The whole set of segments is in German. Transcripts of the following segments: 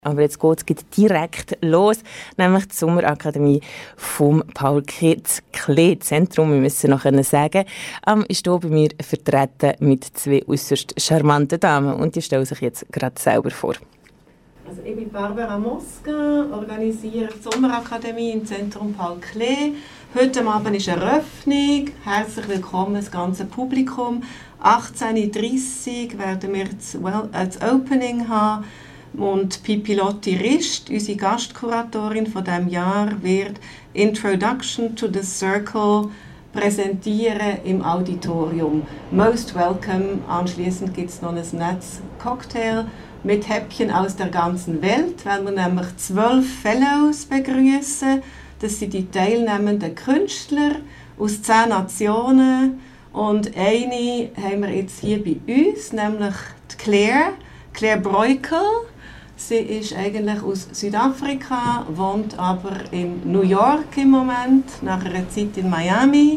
Aber jetzt geht es direkt los, nämlich die Sommerakademie vom Paul-Klee-Zentrum, wir müssen noch sagen, ist hier bei mir vertreten mit zwei äußerst charmanten Damen und die stellen sich jetzt gerade selber vor. Also ich bin Barbara Mosca, organisiere die Sommerakademie im Zentrum Paul-Klee. Heute Abend ist Eröffnung. Herzlich willkommen, das ganze Publikum. 18:30 Uhr werden wir das Opening haben. Und Pipi Lotti Rist, unsere Gastkuratorin von diesem Jahr, wird Introduction to the Circle präsentieren im Auditorium. Most welcome. Anschließend gibt es noch ein nettes Cocktail mit Häppchen aus der ganzen Welt, weil wir nämlich 12 Fellows begrüßen. Das sind die teilnehmenden Künstler aus 10 Nationen. Und eine haben wir jetzt hier bei uns, nämlich die Claire Breukel. Sie ist eigentlich aus Südafrika, wohnt aber in New York im Moment, nach einer Zeit in Miami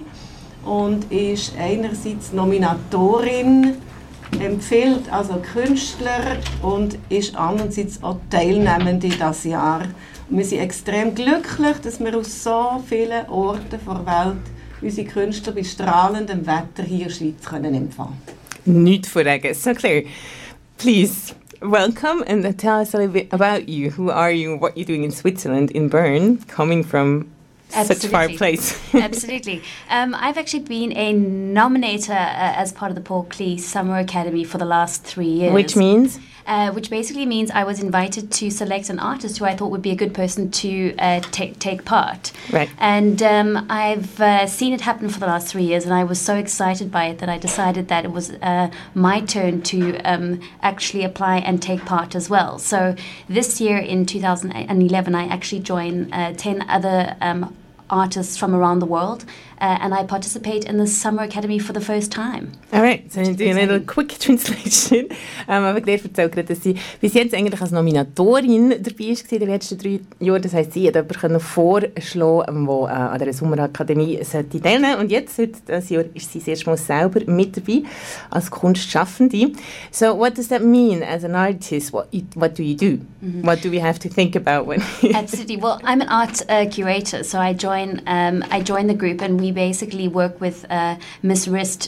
und ist einerseits Nominatorin, empfiehlt also Künstler und ist andererseits auch Teilnehmende dieses Jahr. Und wir sind extrem glücklich, dass wir aus so vielen Orten der Welt unsere Künstler bei strahlendem Wetter hier in der Schweiz empfangen können. Nicht vorregen. So Claire, please. Welcome and tell us a little bit about you. Who are you? What you're doing in Switzerland, in Bern, coming from such a far place? Absolutely. I've actually been a nominator as part of the Paul Klee Summer Academy for the last 3 years. Which means? Which basically means I was invited to select an artist who I thought would be a good person to take part. Right. And I've seen it happen for the last 3 years, and I was so excited by it that I decided that it was my turn to actually apply and take part as well. So this year in 2011, I actually joined 10 other artists from around the world, and I participate in the Summer Academy for the first time. All right, so I'm doing a little quick translation. Aber Claire erzählt gerade, dass sie bis jetzt eigentlich als Nominatorin dabei war in den letzten 3 Jahren. Das heisst, sie hat jemanden vorschlagen, der an der Sommerakademie teilnehmen sollte. Und jetzt, heute dieses Jahr, ist sie das erste Mal selber mit dabei als Kunstschaffende. So, what does that mean as an artist? What do you do? Mm-hmm. What do we have to think about when? Absolutely. Well, I'm an art curator, so I join the group, and we basically work with Miss Rist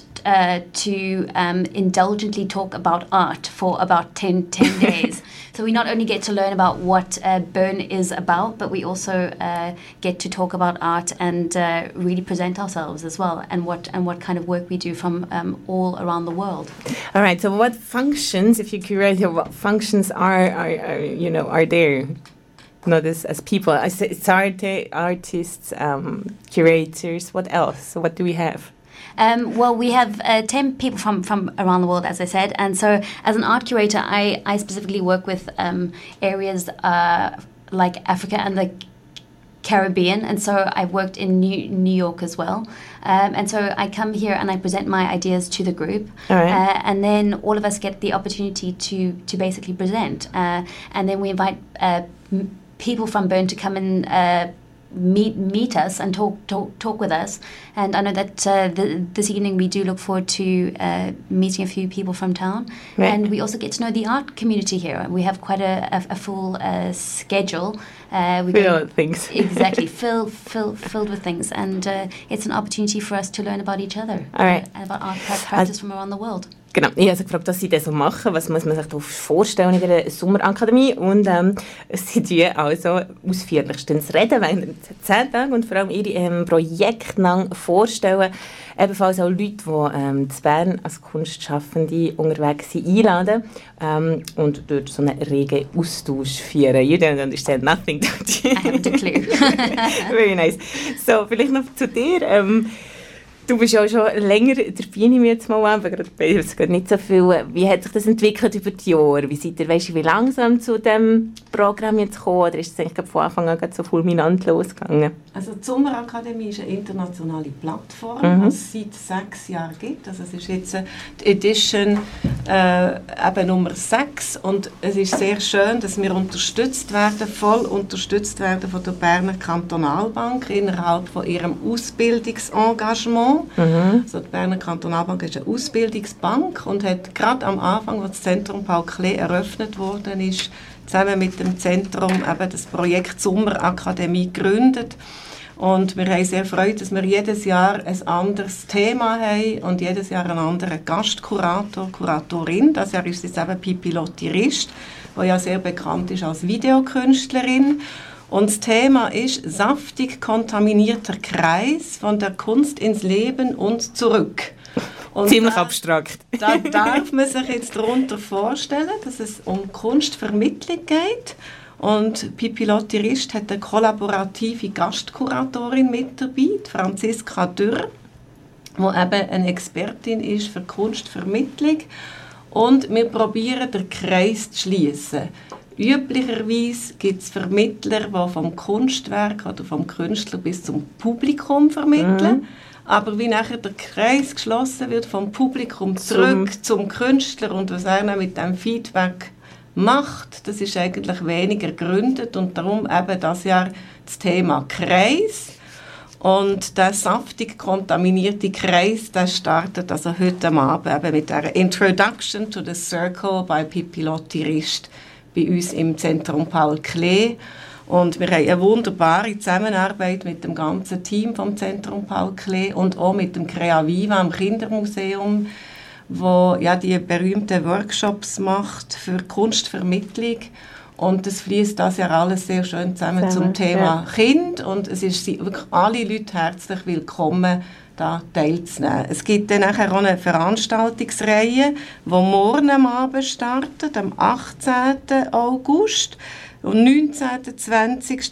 to indulgently talk about art for about 10 days. So we not only get to learn about what Bern is about, but we also get to talk about art and really present ourselves as well, and what kind of work we do from all around the world. All right. So what functions, if you curate, what functions are there? Not as people, it's artists, curators. What else? So what do we have? Well, we have 10 people from around the world, as I said. And so as an art curator, I specifically work with areas like Africa and the Caribbean. And so I've worked in New York as well. And so I come here and I present my ideas to the group. All right. And then all of us get the opportunity to basically present. And then we invite people from Bern to come and meet us and talk with us. And I know that this evening we do look forward to meeting a few people from town. Right. And we also get to know the art community here. We have quite a full schedule. Filled with things. Exactly, filled with things. And it's an opportunity for us to learn about each other. All right. And about art practice from around the world. Genau, ich habe gefragt, was sie das so machen, was muss man sich da vorstellen in der Sommerakademie, und sie tun also ausführlichstens reden während 10 Tagen und vor allem ihre Projekte lang vorstellen. Ebenfalls auch Leute, die zu Bern als Kunstschaffende unterwegs sind, einladen und dort so einen regen Austausch führen. You don't understand nothing, don't you? I haven't a clue. Very nice. So, vielleicht noch zu dir. Du bist ja schon länger dabei, nehme ich jetzt mal an, aber es geht nicht so viel. Wie hat sich das entwickelt über die Jahre? Weißt du, wie langsam zu diesem Programm jetzt gekommen, oder ist es eigentlich von Anfang an so fulminant losgegangen? Also die Sommerakademie ist eine internationale Plattform, die es seit 6 Jahren gibt. Also es ist jetzt die Edition eben Nummer 6, und es ist sehr schön, dass wir voll unterstützt werden von der Berner Kantonalbank innerhalb von ihrem Ausbildungsengagement. Fonds. Also die Berner Kantonalbank ist eine Ausbildungsbank und hat gerade am Anfang, als das Zentrum Paul Klee eröffnet worden ist, zusammen mit dem Zentrum eben das Projekt Sommerakademie gegründet. Und wir haben sehr Freude, dass wir jedes Jahr ein anderes Thema haben und jedes Jahr einen anderen Gastkurator, Kuratorin. Das Jahr ist es eben Pipi Lotti-Rist, die ja sehr bekannt ist als Videokünstlerin. Und das Thema ist «Saftig kontaminierter Kreis von der Kunst ins Leben und zurück». Und ziemlich abstrakt. Da darf man sich jetzt darunter vorstellen, dass es um Kunstvermittlung geht. Und Pipi Lotti-Rist hat eine kollaborative Gastkuratorin mit dabei, Franziska Dürr, die eben eine Expertin ist für Kunstvermittlung. Und wir probieren, den Kreis zu schließen. Üblicherweise gibt es Vermittler, die vom Kunstwerk oder vom Künstler bis zum Publikum vermitteln. Aber wie nachher der Kreis geschlossen wird, vom Publikum zurück zum Künstler und was er dann mit dem Feedback macht, das ist eigentlich weniger gegründet und darum eben das Jahr das Thema Kreis. Und der saftig kontaminierte Kreis, der startet also heute Abend eben mit der Introduction to the Circle bei Pipi Lotti-Rist bei uns im Zentrum Paul Klee. Und wir haben eine wunderbare Zusammenarbeit mit dem ganzen Team vom Zentrum Paul Klee und auch mit dem Crea Viva am Kindermuseum, wo ja die berühmten Workshops macht für Kunstvermittlung. Und das fließt das ja alles sehr schön zusammen zum Thema Kind. Und es ist wirklich alle Leute herzlich willkommen, da teilzunehmen. Es gibt dann nachher auch eine Veranstaltungsreihe, die morgen am Abend startet, am 18. August. Und 19., 20.,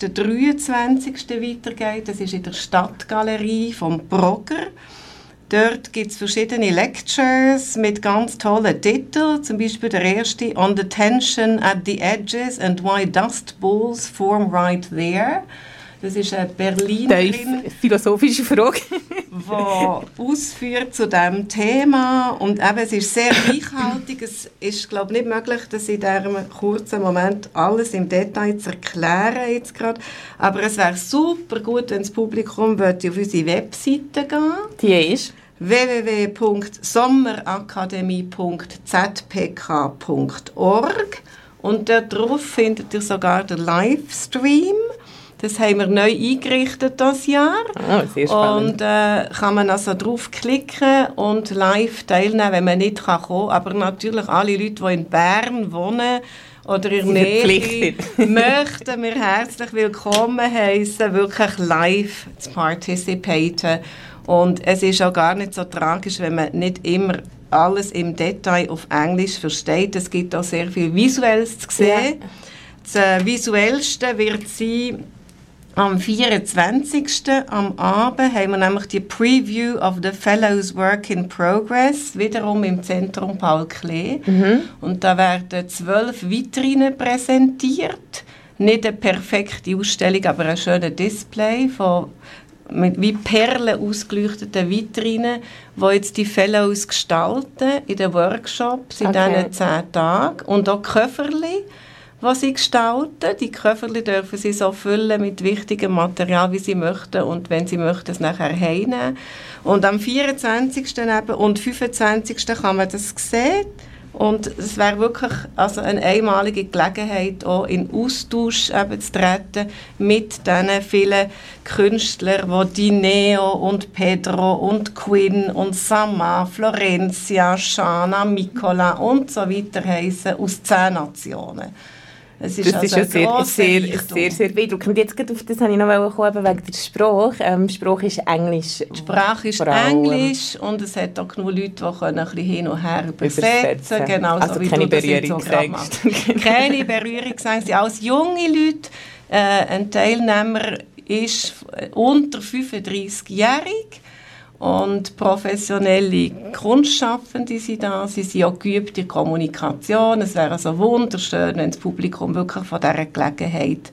23. weitergeht. Das ist in der Stadtgalerie vom Brogger. Dort gibt es verschiedene Lectures mit ganz tollen Titeln. Zum Beispiel der erste «On the Tension at the Edges and Why Dust Bowls Form Right There». Das ist eine Berlinerin, philosophische Frage, die ausführt zu diesem Thema. Und eben, es ist sehr reichhaltig. Es ist, glaube ich, nicht möglich, das in diesem kurzen Moment alles im Detail zu erklären jetzt gerade. Aber es wäre super gut, wenn das Publikum auf unsere Webseite gehen. Die ist www.sommerakademie.zpk.org und dort drauf findet ihr sogar den Livestream. Das haben wir neu eingerichtet dieses Jahr. Sehr spannend. Und kann man also draufklicken und live teilnehmen, wenn man nicht kommen kann. Aber natürlich alle Leute, die in Bern wohnen oder in der Nähe, möchten wir herzlich willkommen heißen, wirklich live zu participaten. Und es ist auch gar nicht so tragisch, wenn man nicht immer alles im Detail auf Englisch versteht. Es gibt auch sehr viel Visuelles zu sehen. Ja. Das Visuellste wird sein, am 24. am Abend haben wir nämlich die Preview of the Fellows Work in Progress, wiederum im Zentrum Paul Klee. Und da werden 12 Vitrinen präsentiert. Nicht eine perfekte Ausstellung, aber ein schönes Display von mit wie Perlen ausgeleuchteten Vitrinen, die jetzt die Fellows gestalten in den Workshops in diesen 10 Tagen. Und auch Köfferli, was sie gestalten. Die Köfferli dürfen sie so füllen mit wichtigem Material, wie sie möchten und wenn sie möchten, es nachher heimnehmen. Und am 24. und 25. kann man das sehen. Und es wäre wirklich also eine einmalige Gelegenheit, auch in Austausch eben zu treten mit diesen vielen Künstlern, die Dineo und Pedro und Quinn und Sama, Florencia, Shana, Mikola und so weiter heissen aus 10 Nationen. Es ist das also ist ja sehr beeindruckend. Jetzt auf das wollte ich noch kommen, wegen der Sprache. Sprache ist Englisch. Die Sprache ist Englisch und es hat auch genug Leute, die ein bisschen hin und her übersetzen. Genau, also so keine Berührungsängste. Keine Berührungsängste. Als junge Leute, ein Teilnehmer ist unter 35-jährig. Und professionelle Kunstschaffende sind da. Sie sind auch geübt in Kommunikation. Es wäre also wunderschön, wenn das Publikum wirklich von dieser Gelegenheit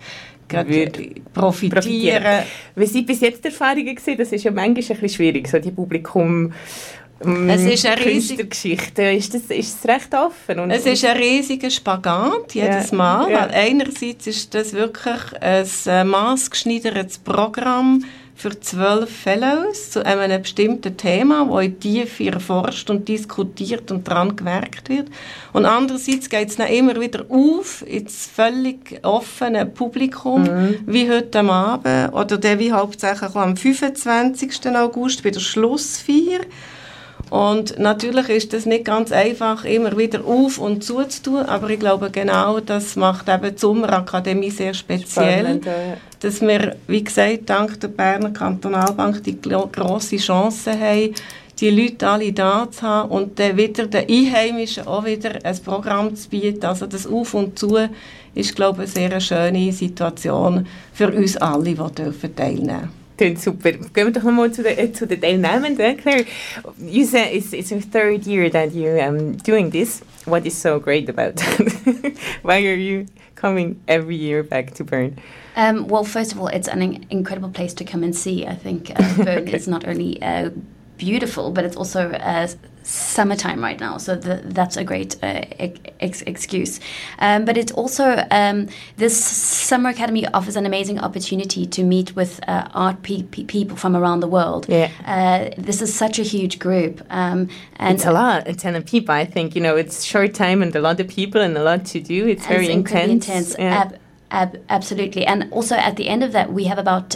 profitieren. Wie sind bis jetzt Erfahrungen gesehen? Das ist ja manchmal ein bisschen schwierig, so die Publikum. Es ist eine Künstlergeschichte. Ist es recht offen? Und es ist ein riesiger Spagat jedes Mal. Ja. Einerseits ist das wirklich ein maßgeschneidertes Programm für 12 Fellows zu einem bestimmten Thema, das in die Tiefe erforscht und diskutiert und daran gewerkt wird. Und andererseits geht es dann immer wieder auf ins völlig offene Publikum, wie heute am Abend oder der wie hauptsächlich am 25. August bei der Schlussfeier. Und natürlich ist das nicht ganz einfach, immer wieder auf- und zuzutun, aber ich glaube, genau das macht eben die Sommerakademie sehr speziell, spannend, dass wir, wie gesagt, dank der Berner Kantonalbank die grosse Chance haben, die Leute alle da zu haben und dann wieder den Einheimischen auch wieder ein Programm zu bieten. Also das Auf und Zu ist, glaube ich, eine sehr schöne Situation für uns alle, die teilnehmen dürfen. Super. Gehen wir doch nochmal zu den Teilnehmenden. Claire, you said it's your third year that you're doing this. What is so great about that? Why are you coming every year back to Bern? Well, first of all, it's an incredible place to come and see. I think Bern is not only beautiful, but it's also summertime right now, so that's a great excuse. But it's also, this Summer Academy offers an amazing opportunity to meet with art people from around the world. Yeah. This is such a huge group. And it's a lot, a ton of people. I think, it's short time and a lot of people and a lot to do. It's very intense. Yeah. Absolutely, and also at the end of that, we have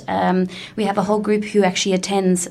a whole group who actually attends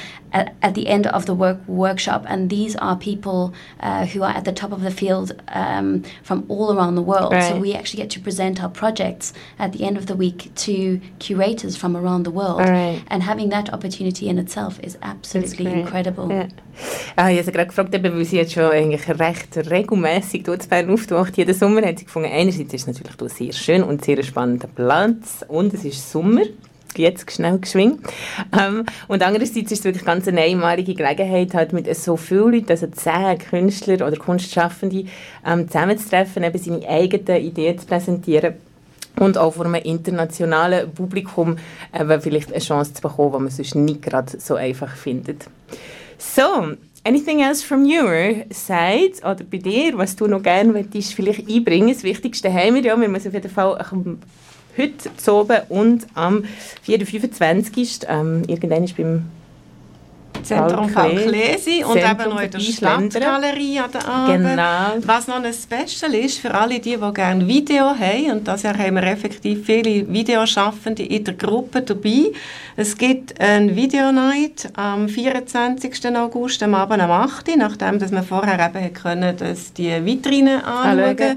at the end of the workshop, and these are people who are at the top of the field from all around the world. Right. So we actually get to present our projects at the end of the week to curators from around the world, right. And having that opportunity in itself is absolutely incredible. Yeah. Ich habe sie gerade gefragt, weil sie jetzt schon eigentlich recht regelmässig dort zu Bern auftaucht. Jeden Sommer hat sie gefunden, einerseits ist es natürlich hier sehr schön und sehr spannender Platz und es ist Sommer, jetzt schnell geschwingt. Und andererseits ist es wirklich ganz eine einmalige Gelegenheit, halt mit so vielen Leuten, also 10 Künstler oder Kunstschaffende, zusammenzutreffen, eben seine eigenen Ideen zu präsentieren. Und auch vor einem internationalen Publikum vielleicht eine Chance zu bekommen, die man sonst nicht gerade so einfach findet. So, anything else from your side oder bei dir, was du noch gerne möchtest vielleicht einbringen? Das Wichtigste haben wir ja, wir müssen auf jeden Fall heute zu oben und am 4.25. Irgendwann ist beim Zentrum Paul Klee und eben noch in der Stadtgalerie an der Abend. Genau. Was noch ein Special ist für alle die gerne Video haben, und das haben wir effektiv viele Videoschaffende in der Gruppe dabei. Es gibt eine Videonight am 24. August, am Abend am 8. Nachdem dass wir vorher eben können, dass die Vitrine anschauen,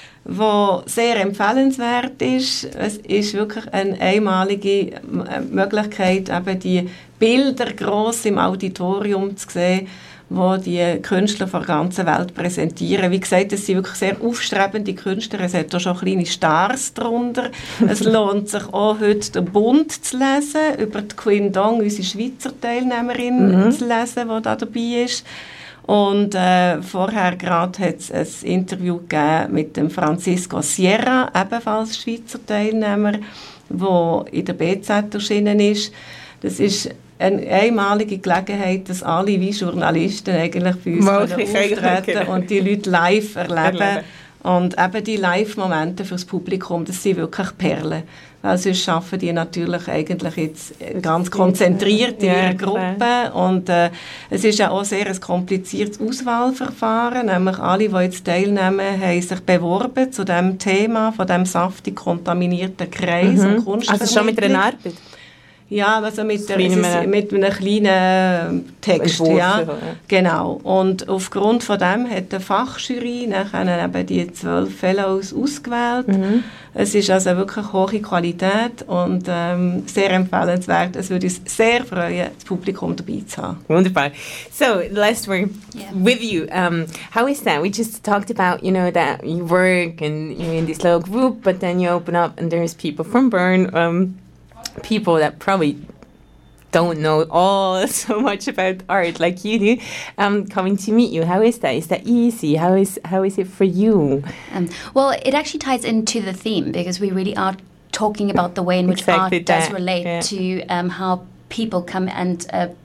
wo sehr empfehlenswert ist. Es ist wirklich eine einmalige Möglichkeit, eben die Bilder gross im Auditorium zu sehen, wo die Künstler von der ganzen Welt präsentieren. Wie gesagt, es sind wirklich sehr aufstrebende Künstler. Es hat auch schon kleine Stars darunter. Es lohnt sich auch heute den Bund zu lesen, über die Quinn Dong, unsere Schweizer Teilnehmerin, zu lesen, die da dabei ist. Und vorher gerade hat es ein Interview gegeben mit dem Francisco Sierra, ebenfalls Schweizer Teilnehmer, der in der BZ erschienen ist. Das ist eine einmalige Gelegenheit, dass alle wie Journalisten eigentlich bei uns auftreten und die Leute live erleben. Und eben die Live-Momente für das Publikum, das sind wirklich Perlen. Weil sonst arbeiten die natürlich eigentlich jetzt ganz konzentriert in ihrer Gruppe. Und es ist ja auch sehr ein kompliziertes Auswahlverfahren. Nämlich alle, die jetzt teilnehmen, haben sich beworben zu dem Thema von dem saftig kontaminierten Kreis und Kunstvermittlung. Also schon mit einer Arbeit? Ja, also mit einem kleinen Text. Entwurf, ja. Genau. Und aufgrund von dem hat die Fachjury nachher eben die 12 Fellows ausgewählt. Es ist also wirklich hohe Qualität und sehr empfehlenswert. Es würde uns sehr freuen, das Publikum dabei zu haben. Wunderbar. So, last word with you. How is that? We just talked about, that you work and you're in this little group, but then you open up and there's people from Bern, people that probably don't know all so much about art like you do, coming to meet you. How is that? Is that easy? How is it for you? Well, it actually ties into the theme because we really are talking about the way in which art does relate to how people come and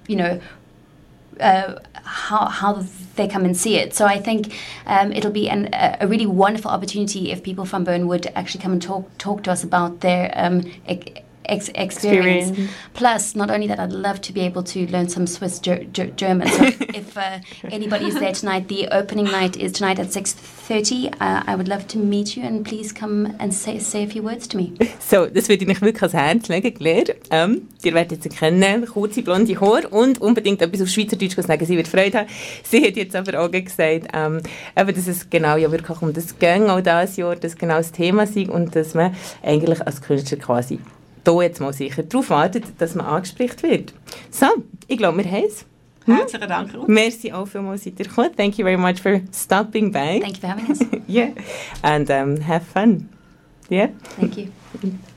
how they come and see it. So I think it'll be a really wonderful opportunity if people from Bern would actually come and talk to us about their experience. Plus, not only that, I'd love to be able to learn some Swiss German. So if anybody is there tonight, the opening night is tonight at 6:30. I would love to meet you and please come and say a few words to me. So, das würde ich euch wirklich ans Herz legen, Claire. Ihr werdet jetzt erkennen, kurze blonde Haare und unbedingt etwas auf Schweizerdeutsch sagen. Sie wird Freude haben. Sie hat jetzt aber auch gesagt, dass es genau ja wirklich um das ging, auch dieses Jahr, das genau das Thema sei und dass man eigentlich als Künstler quasi da jetzt mal sicher darauf wartet, dass man angesprochen wird. So, ich glaube, wir haben es. Herzlichen Dank, Ruth. Merci auch vielmals, seid ihr gekommen. Thank you very much for stopping by. Thank you for having us. Yeah, and have fun. Yeah. Thank you.